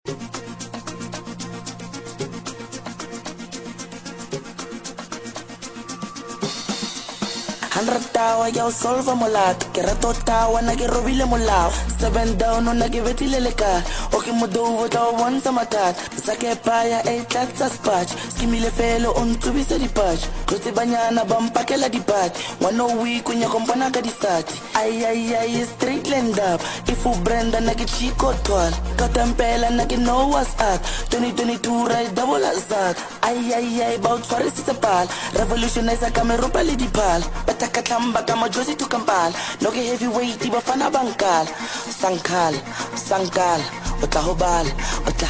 Tawa ya solve molat ke rato tawa na ke robile molao 7 down na ke vetile le ka o ke modo ta one samatat sake paya e tlatsa spatch skimile felo on tsubisa di patch kotse banyana bampakela di patch one week kunya kompana ka di sati ay straight land up ifu brenda na ke chico twal katempela na ke no was at 2022 right double azat ay about farisisa pal revolutionize kamerupa le di pal Takatamba kama Josie to Kampala. No ke heavyweight iba fana bankal. Sankal, otla hobal, otla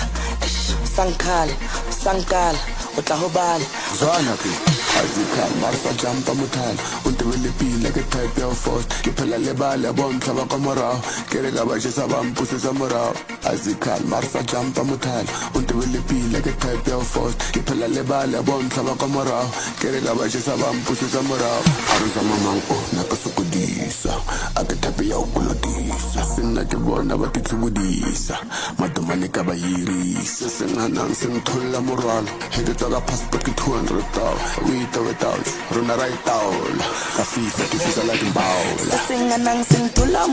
Sankal, otla hobal. Zwana ke azikal marfa jumpa mutal. Unte wele pila ke type ya force. Ke phela le bale bontlha ba ka morao. Ke re ka ba jesa ba mpuse sa morao. Azikal marfa jumpa mutal. Unte wele pila ke type ya force. Ke phela le bale bontlha ba ka morao. Ke re ka ba jesa ba mpuse sa morao. Aruza mamango na ka sukudisa. Ake type ya ukulodisa. Sina ke bona ba titlubudisa. Madomane ka ba yirisa. Senganang senthola moralo. Hede tsa passport ke 200,000. Without runa right down. Kafisa ke fisa like mbaula. Senganang senthola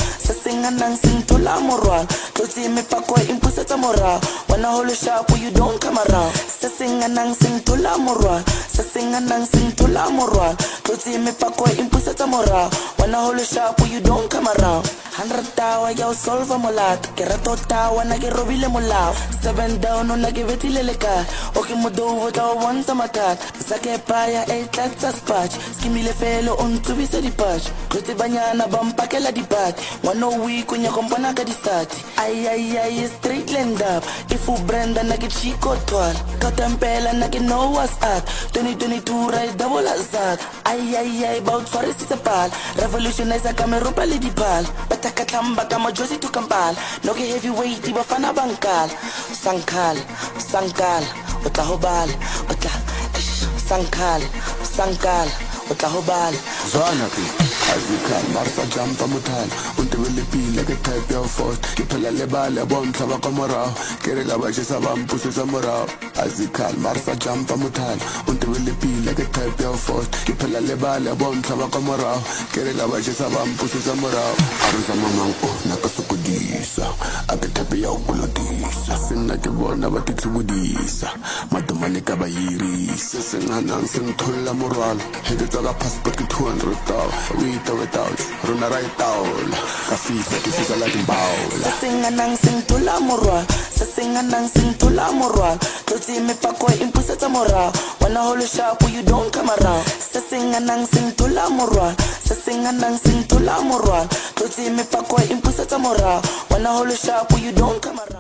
moralo. Totsi me pakwa impusetsa morao. Wana holo sharp you don't come around. Senganang senthola moralo. Totsi me pakwa impusetsa morao. Wana holo sharp you don't come around. 100 tawa ya solve molat ke rato tawa na ke robile molao 7 down na ke vetile le ka o ke modo ta one samatat sake paya e tlatsa spatch skimile felo on tsubisa di patch kotse banyana bampakela di patch one week kunya kompana ka di sati ay straight land up ifu brenda na ke chico twal katempela na ke no was at 2022 right double azat ay about farisisa pal revolutionize kamerupa le di pal Takatamba kama Josie to Kampala. No ke heavyweight iba fana bankal. Sankal, otla hobal, otla Sankal, otla hobal. Zwana ke azikal marfa jumpa mutal. Unte wele pila ke type ya force. Ke phela le bale bontlha ba ka morao. Ke re ka ba jesa ba mpuse sa morao. Azikal marfa jumpa mutal. Unte wele pila ke type ya force. Ke phela le bale bontlha ba ka morao. Ke re ka ba jesa ba mpuse sa morao. Aruza mamango na ka sukudisa. Ake type ya ukulodisa. Sina ke bona ba titlubudisa. Madomane ka ba yirisa. Senganang senthola moralo. Hede tsa passport ke 200,000. Without runa right down. Kafisa ke fisa like mbaula. Senganang senthola moralo. Totsi me pakwa impusetsa morao. Wana holo sharp you don't come around. Senganang senthola moralo. Totsi me pakwa impusetsa morao. Wana holo sharp you don't come around.